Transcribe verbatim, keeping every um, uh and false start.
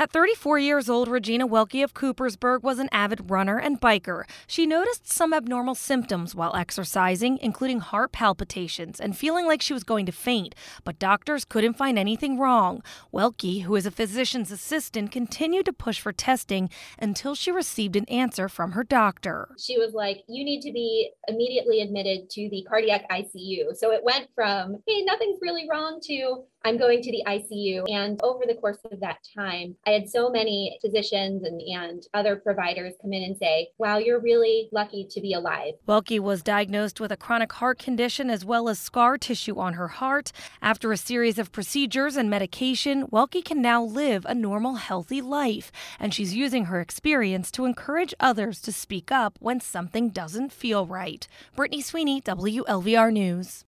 At thirty-four years old, Regina Welke of Coopersburg was an avid runner and biker. She noticed some abnormal symptoms while exercising, including heart palpitations and feeling like she was going to faint, but doctors couldn't find anything wrong. Welke, who is a physician's assistant, continued to push for testing until she received an answer from her doctor. She was like, you need to be immediately admitted to the cardiac I C U. So it went from, hey, nothing's really wrong, to I'm going to the I C U. And over the course of that time, I had so many physicians and, and other providers come in and say, wow, you're really lucky to be alive. Welke was diagnosed with a chronic heart condition as well as scar tissue on her heart. After a series of procedures and medication, Welke can now live a normal, healthy life. And she's using her experience to encourage others to speak up when something doesn't feel right. Brittany Sweeney, W L V R News.